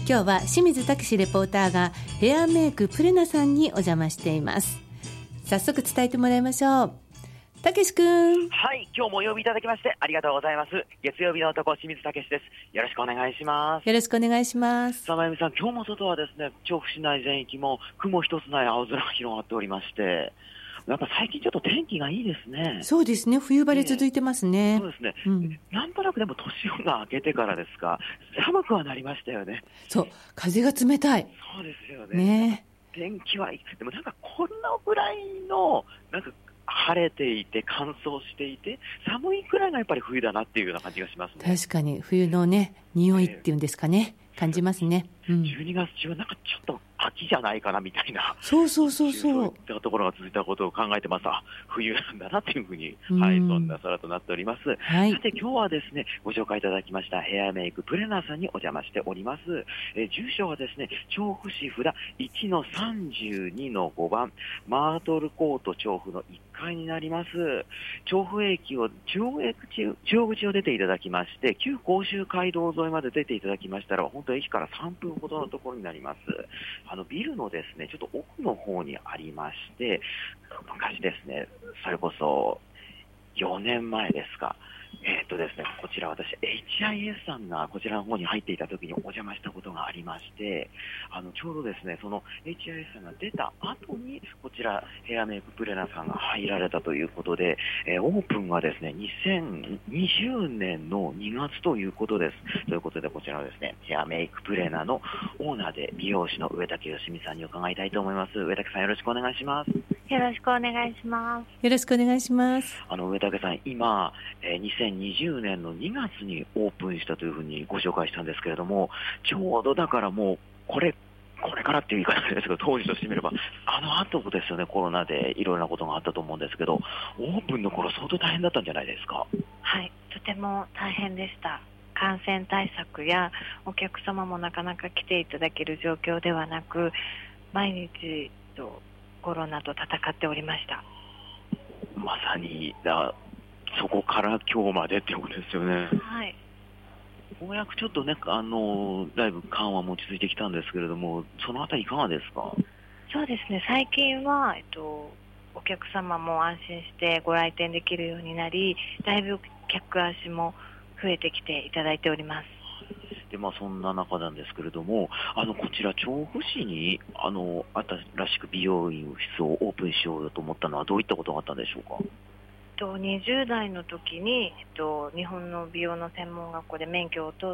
今日は清水武レポーターがヘアメイクプレナさんにお邪魔しています。早速伝えてもらいましょう。たけし君。 はい、今日もお呼びいただきましてありがとうございます。月曜日の男、清水武です。よろしくお願いします。 よろしくお願いします。 さあ、まゆみさん、今日も外はですね、調布市内全域も雲一つない青空が広がっておりまして、やっぱ最近ちょっと天気がいいですね。 そうですね、冬晴れ続いてますね。 そうですね、なんとなくでも年が明けてからですが、寒くはなりましたよね。 そう、風が冷たい。 そうですよね。天気はいい。でもなんかこんなぐらいの、なんか晴れていて乾燥していて寒いくらいがやっぱり冬だなっていうような感じがしますね。 確かに冬のね、匂いっていうんですかね、感じますね。 12月中はなんかちょっと秋じゃないかなみたいな、 そういったところが続いたことを考えてます。冬なんだなというふうに、はい、そんな空となっております。 はい、 さて今日はですね、ご紹介いただきましたヘアメイクプレナーさんにお邪魔しております。住所はですね、調布市札 1-32-5 番マートルコート調布の1階になります。調布駅を中央口を出ていただきまして、旧甲州街道沿いまで出ていただきましたら、本当駅から3分ほどのところになります。ビルのですね、ちょっと奥の方にありまして、昔ですね、それこそ4年前ですか、ですね、こちら私 HIS さんがこちらの方に入っていた時にお邪魔したことがありまして、ちょうどですね、その HIS さんが出た後にこちらヘアメイクプレナーさんが入られたということで、オープンがですね2020年の2月ということです。ということでこちらのですね、ヘアメイクプレナーのオーナーで美容師の上竹よしみさんに伺いたいと思います。上竹さん、よろしくお願いします。 よろしくお願いします。 よろしくお願いします。 上竹さん、今、2020年の2月にオープンしたというふうにご紹介したんですけれども、ちょうどだからもうこれからっていう言い方ですけど、当時としてみれば後ですよね。コロナでいろいろなことがあったと思うんですけど、オープンの頃相当大変だったんじゃないですか？ はい、とても大変でした。感染対策やお客様もなかなか来ていただける状況ではなく、毎日コロナと戦っておりました。 まさにそこから今日までっていうことですよね。 はい。 ようやくちょっとね、だいぶ緩和も落ち着いてきたんですけれども、そのあたりいかがですか？ そうですね、最近は、お客様も安心してご来店できるようになり、だいぶ客足も増えてきていただいております。 で、そんな中なんですけれども、こちら調布市に新しく美容院室をオープンしようと思ったのはどういったことがあったんでしょうか ？20代の時に、日本の美容の専門学校で免許を取って、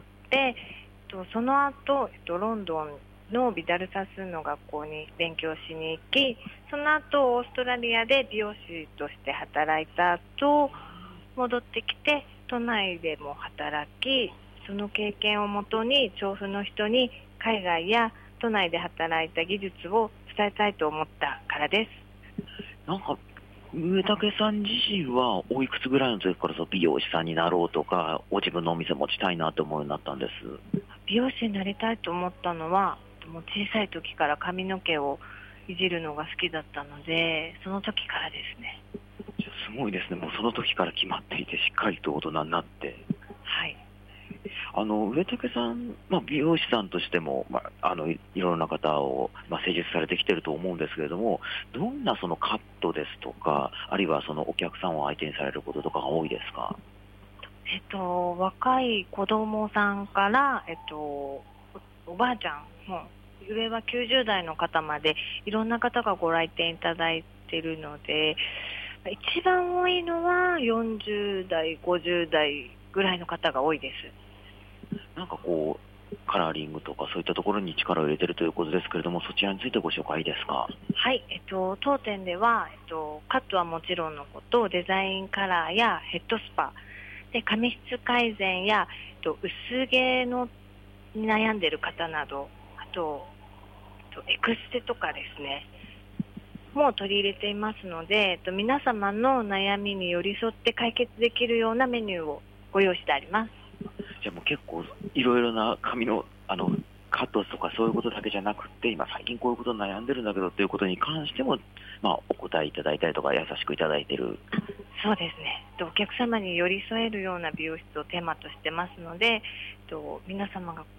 その後、ロンドンのビダルサスの学校に勉強しに行き、その後オーストラリアで美容師として働いた後戻ってきて都内でも働き、その経験をもとに調布の人に海外や都内で働いた技術を伝えたいと思ったからです。 なんか上竹さん自身はおいくつぐらいの時から美容師さんになろうとか、お自分のお店持ちたいなと思うようになったんです？ 美容師になりたいと思ったのは、もう小さい時から髪の毛をいじるのが好きだったので、その時からですね。 すごいですね。もうその時から決まっていて、しっかりと大人になって。 はい。 上竹さん、美容師さんとしても、いろんな方を、施術されてきていると思うんですけれども、どんなそのカットですとか、あるいはそのお客さんを相手にされることとかが多いですか？ 若い子供さんから、おばあちゃんも、上は90代の方までいろんな方がご来店いただいているので、一番多いのは40代、50代ぐらいの方が多いです。 なんかカラーリングとかそういったところに力を入れているということですけれども、そちらについてご紹介ですか？ はい、当店では、カットはもちろんのこと、デザインカラーやヘッドスパで髪質改善や、薄毛に悩んでいる方など、あとエクステとかですねも取り入れていますので、皆様の悩みに寄り添って解決できるようなメニューをご用意してあります。 じゃあもう結構いろいろな髪のカットとかそういうことだけじゃなくて、今最近こういうことに悩んでるんだけどということに関しても、お答えいただいたりとか優しくいただいている。 そうですね。お客様に寄り添えるような美容室をテーマとしてますので、皆様が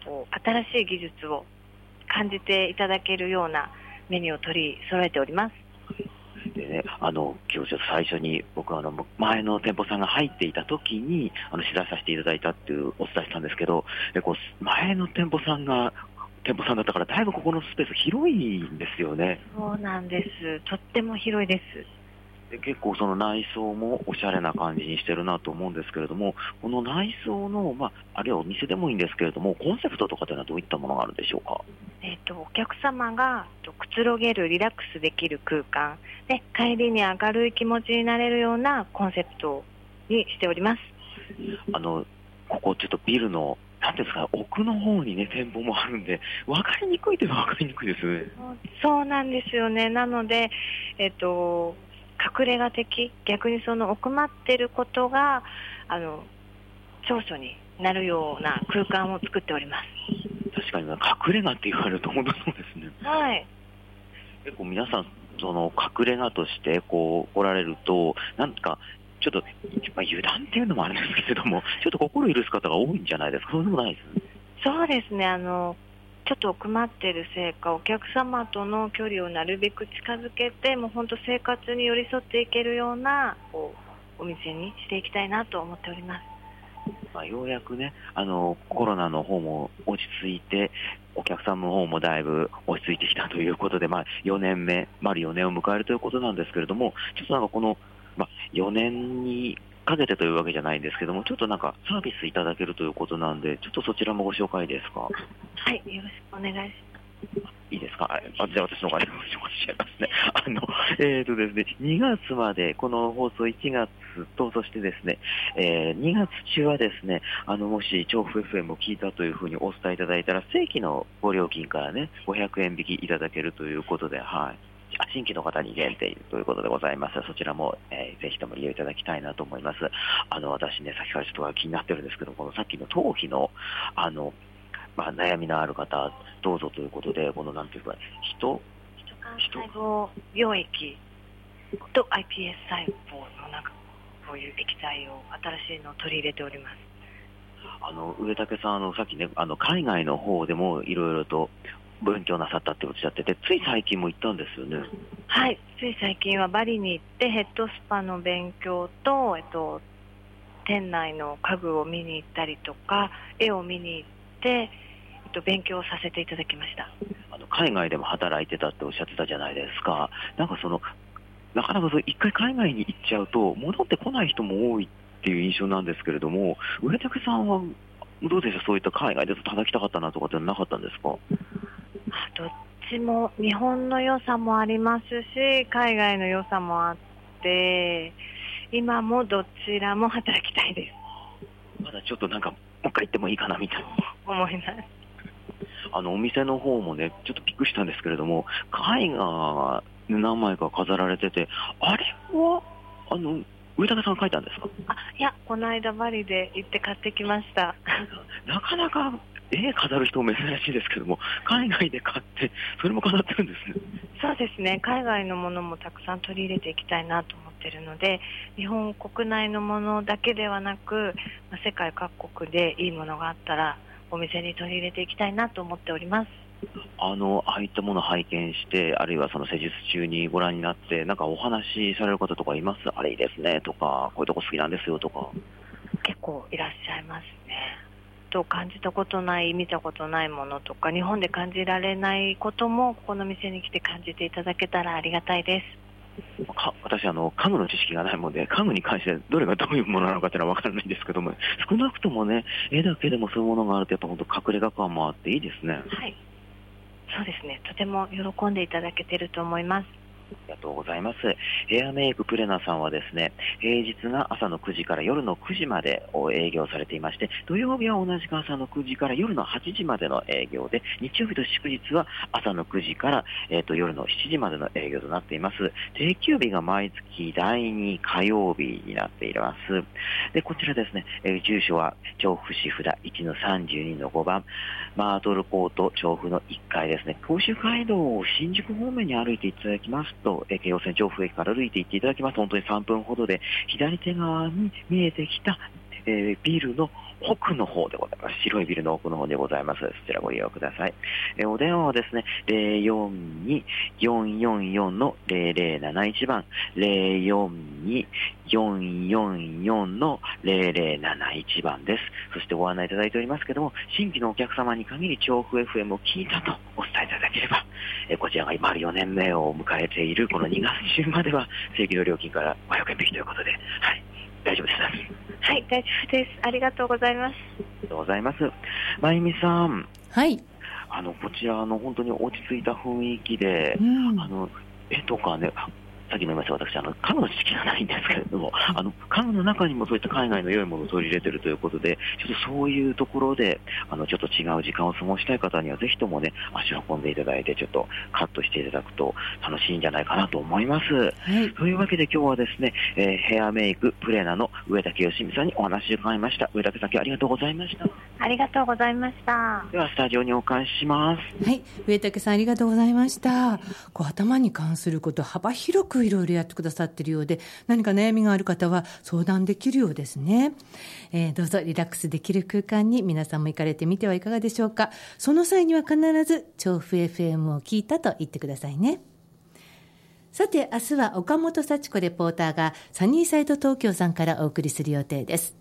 新しい技術を感じていただけるようなメニューを取り揃えております。 でね、今日ちょっと最初に僕前の店舗さんが入っていた時に取材させていただいたっていうお伝えしたんですけど、で前の店舗さんだったからだいぶここのスペース広いんですよね。 そうなんです。とっても広いです。 で結構その内装もおしゃれな感じにしてるなと思うんですけれども、この内装の、あるいはお店でもいいんですけれども、コンセプトとかというのはどういったものがあるんでしょうか。 お客様がくつろげる、リラックスできる空間で、帰りに明るい気持ちになれるようなコンセプトにしております。 ここちょっとビルのなんていうんですか、奥の方にね店舗もあるんで分かりにくいといえば分かりにくいですよね。 そうなんですよね。なので、隠れ家的、逆にその奥まっていることが長所になるような空間を作っております。 確かに隠れ家って言われると本当そうですね。 はい。 結構皆さんその隠れ家として来られるとなんかちょっと、油断っていうのもあるんですけれども、ちょっと心許す方が多いんじゃないですか。そうでもないですね。 そうですね。ちょっと奥まっているせいか、お客様との距離をなるべく近づけて、もう本当生活に寄り添っていけるようなお店にしていきたいなと思っております。 ようやくね、コロナの方も落ち着いて、お客さんの方もだいぶ落ち着いてきたということで、4年目、丸4年を迎えるということなんですけれども、ちょっとこの、4年にかけてというわけじゃないんですけども、ちょっとサービスいただけるということなんで、ちょっとそちらもご紹介ですか。 はい、よろしくお願いします。 いいですか。じゃあ私の方からご紹介しちゃいますね。ですね、2月まで、この放送1月と、そしてですね、2月中はですね、もし調布 FM を聞いたというふうにお伝えいただいたら、正規のご料金からね、500円引きいただけるということで、はい。新規の方に限定ということでございます。そちらも、ぜひとも利用いただきたいなと思います。私ね、さっきからちょっと気になってるんですけど、このさっきの頭皮の、悩みのある方、どうぞということで、このなんていうか、人幹細胞溶液と iPS 細胞のこういう液体を新しいのを取り入れております。 上竹さん、さっきね、海外の方でもいろいろと勉強なさったっておっしゃってて、つい最近も行ったんですよね。 はい、つい最近はバリに行ってヘッドスパの勉強と、店内の家具を見に行ったりとか、絵を見に行って、勉強させていただきました。 海外でも働いてたっておっしゃってたじゃないですか。なかなか一回海外に行っちゃうと戻ってこない人も多いっていう印象なんですけれども、上竹さんはどうでしょう。そういった海外で働きたかったなとかってなかったんですか。 どっちも日本の良さもありますし、海外の良さもあって、今もどちらも働きたいです。 まだちょっともう一回行ってもいいかなみたいな思います。 お店の方もね、ちょっとびっくりしたんですけれども、絵画が何枚か飾られてて、あれは上竹さんが描いたんですか。 いや、この間バリで行って買ってきました。 なかなか絵飾る人も珍しいですけども、海外で買ってそれも飾ってるんですね。 そうですね。海外のものもたくさん取り入れていきたいなと思っているので、日本国内のものだけではなく、世界各国でいいものがあったらお店に取り入れていきたいなと思っております。 ああいったものを拝見して、あるいはその施術中にご覧になってお話しされる方とかいます。あれいいですねとか、こういうとこ好きなんですよとか。 結構いらっしゃいますね。と感じたことない、見たことないものとか、日本で感じられないこともここの店に来て感じていただけたらありがたいです。 私家具の知識がないもので、家具に関してどれがどういうものなのかっていうのは分からないんですけども、少なくともね、絵だけでもそういうものがあるとやっぱ本当隠れ家感もあっていいですね。 はい、そうですね。とても喜んでいただけていると思います。 ありがとうございます。ヘアメイクプレナさんはですね、平日が朝の9時から夜の9時まで営業されていまして、土曜日は同じく朝の9時から夜の8時までの営業で、日曜日と祝日は朝の9時から、夜の7時までの営業となっています。定休日が毎月第2火曜日になっています。で、こちらですね、住所は調布市札 1-32-5 番、マートルコート調布の1階ですね。甲州街道を新宿方面に歩いていただきますと、京王線調布駅から歩いて行っていただきますと、本当に3分ほどで左手側に見えてきた、ビルの奥の方でございます。白いビルの奥の方でございます。そちらご利用ください。お電話はですね、042-444-0071番、042-444-0071番です。そしてご案内いただいておりますけども、新規のお客様に限り調布 FM を聞いたとお伝えいただければ、こちらが今4年目を迎えているこの2月中までは正規の料金から500円引きということで、はい、大丈夫です。 はい、大丈夫です。ありがとうございます。 ありがとうございます。まゆみさん。 はい。 こちら本当に落ち着いた雰囲気で、絵とかね、さっきも言いました私、家具の知識がないんですけれども、家具の中にもそういった海外の良いものを取り入れているということで、ちょっとそういうところで、ちょっと違う時間を過ごしたい方には、ぜひともね、足を運んでいただいて、ちょっとカットしていただくと楽しいんじゃないかなと思います。はい、というわけで今日はですね、ヘアメイクプレーナーの上竹よしみさんにお話を伺いました。上竹さん、ありがとうございました。 ありがとうございました。 では、スタジオにお返しします。 はい、上竹さんありがとうございました。頭に関すること幅広くいろいろやってくださっているようで、何か悩みがある方は相談できるようですね。どうぞリラックスできる空間に皆さんも行かれてみてはいかがでしょうか。その際には必ず調布 FM を聞いたと言ってくださいね。さて、明日は岡本幸子レポーターがサニーサイド東京さんからお送りする予定です。